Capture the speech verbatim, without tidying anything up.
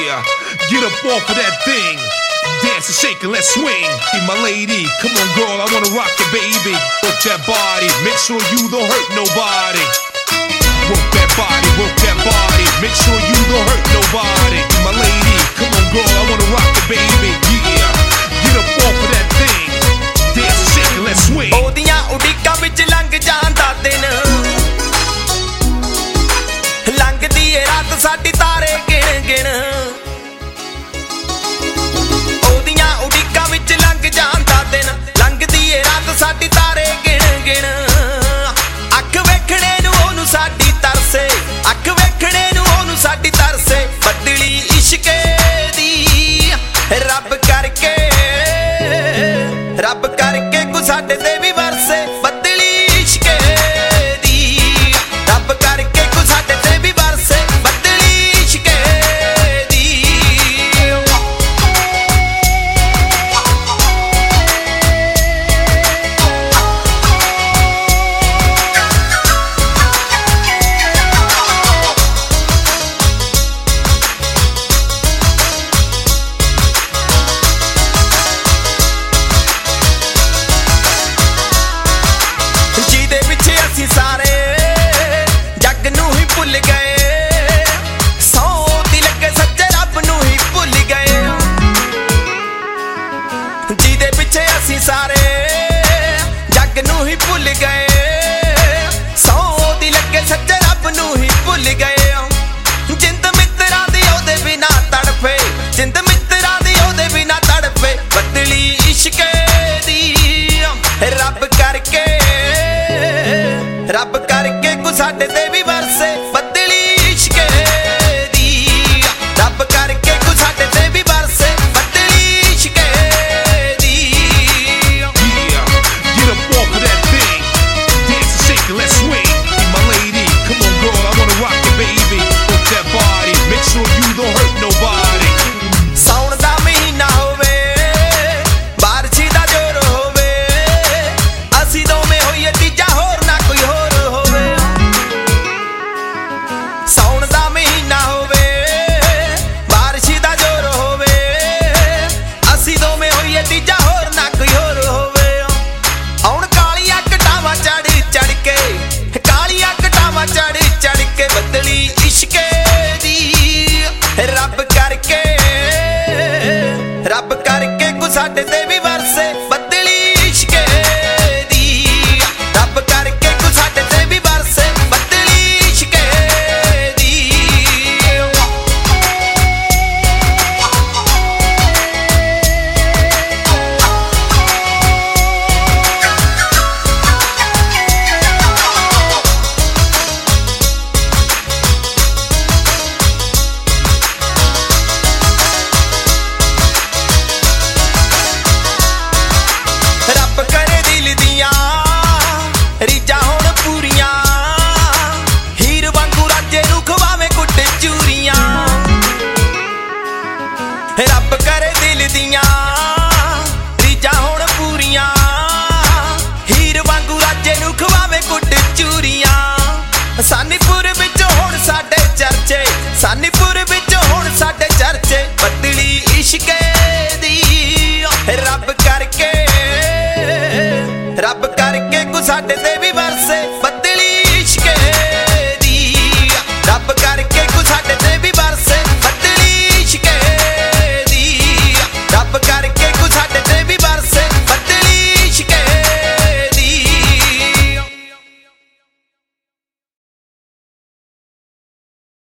Yeah, get up off of that thing. Dance and shake and let's swing. Be my lady, come on girl, I wanna rock you, baby. Work that body, make sure you don't hurt nobody. Work that body, work that body, make sure you don't hurt nobody. Be my lady, come on girl, I wanna rock you, baby. Yeah, get up off of that thing. Dance and shake and let's swing. ਉਹਦੀਆਂ ਉਡੀਕਾਂ ਵਿੱਚ ਲੰਘ ਜਾਂਦਾ ਦਿਨ, ਲੰਘਦੀ ਏ ਰਾਤ ਸਾਡੀ ਤਾਰੇ ਗਿਣ ਗਿਣ। ਉਹਦੀਆਂ ਉਡੀਕਾਂ ਵਿੱਚ ਲੰਘ ਜਾਂਦਾ ਦਿਨ, ਲੰਘਦੀ ਏ ਰਾਤ ਸਾਡੀ ਤਾਰੇ ਗਿਣ ਗਿਣ। ਅੱਖ ਵੇਖਣੇ ਨੂੰ ਉਹਨੂੰ ਸਾਡੀ ਤਰਸੇ, ਅੱਖ ਵੇਖਣੇ ਨੂੰ ਉਹਨੂੰ ਸਾਡੀ ਤਰਸੇ। ਬਦਲੀ ਇਸ਼ਕੇ ਦੀ ਰੱਬ ਕਰਕੇ, ਰੱਬ ਕਰਕੇ ਕੋ ਸਾਡੇ ਤੇ ਵੀ ਵਰਸੇ। ਬਦਲੀ ਇਸ਼ਕੇ ਦੀ ਰੱਬ ਕਰਕੇ ਕੋ ਸਾਡੇ ਤੇ ਵੀ ਵਰਸੇ। ਬਦਲੀ ਇਸ਼ਕੇ ਦੀ। ਜਿਹਦੇ ਪਿੱਛੇ ਅਸੀਂ ਸਾਰੇ ਜੱਗ ਨੂੰ ਹੀ ਭੁੱਲ ਗਏ, ਸੌ ਦੀ ਲੱਗੇ ਸੱਚੇ ਰੱਬ ਨੂੰ ਹੀ ਭੁੱਲ ਗਏ। ਜਿਹਦੇ ਪਿੱਛੇ ਅਸੀਂ ਸਾਰੇ ਜੱਗ ਨੂੰ ਹੀ ਭੁੱਲ ਗਏ, ਸੌ ਦੀ ਲੱਗੇ ਸੱਚੇ ਰੱਬ ਨੂੰ ਹੀ ਭੁੱਲ ਗਏ। ਜਿੰਦ ਮਿੱਤਰਾਂ ਦੀ ਉਹਦੇ ਬਿਨਾ ਤੜਫੇ, ਜਿੰਦ ਮਿੱਤਰਾਂ ਦੀ ਉਹਦੇ ਬਿਨਾ ਤੜਫੇ। ਬਦਲੀ ਇਸ਼ਕੇ ਦੀ ਰੱਬ ਕਰਕੇ, ਰੱਬ ਕਰਕੇ ਕੋ ਸਾਡੇ ਤੇ ਵੀ ਵਰਸੇ। ਬਦਲੀ ਇਸ਼ਕੇ ਦੀ ਰੱਬ ਕਰਕੇ ਕੋ ਸਾਡੇ ਤੇ ਵੀ ਵਰਸੇ। ਬਦਲੀ ਇਸ਼ਕੇ ਦੀ। Yeah, get up off of that thing. Dance and shake and let's swing. Be my lady, come on girl, I wanna rock you, baby. Work that body, make sure you don't hurt nobody. ਸਾਉਣ ਦਾ ਮਹੀਨਾ ਹੋਵੇ, ਬਾਰਿਸ਼ ਦਾ ਜ਼ੋਰ ਹੋਵੇ, ਅਸੀਂ ਦੋਵੇਂ ਹੋਈਏ ਤੀਜਾ ਹੋਰ ਨਾ ਕੋਈ ਹੋਰ ਹੋਵੇ। ਸਾਉਣ ਦਾ ਮਹੀਨਾ ਹੋਵੇ, ਬਾਰਿਸ਼ ਦਾ ਜ਼ੋਰ ਹੋਵੇ, ਅਸੀਂ ਦੋਵੇਂ ਹੋਈਏ ਤੀਜਾ ਹੋਰ ਨਾ ਕੋਈ ਹੋਰ ਹੋਵੇ। ਹੁਣ ਕਾਲੀਆਂ ਘਟਾਵਾਂ ਚੜ ਚੜ ਕੇ, ਕਾਲੀਆਂ ਘਟਾਵਾਂ ਚੜ ਚੜ ਕੇ। ਬਦਲੀ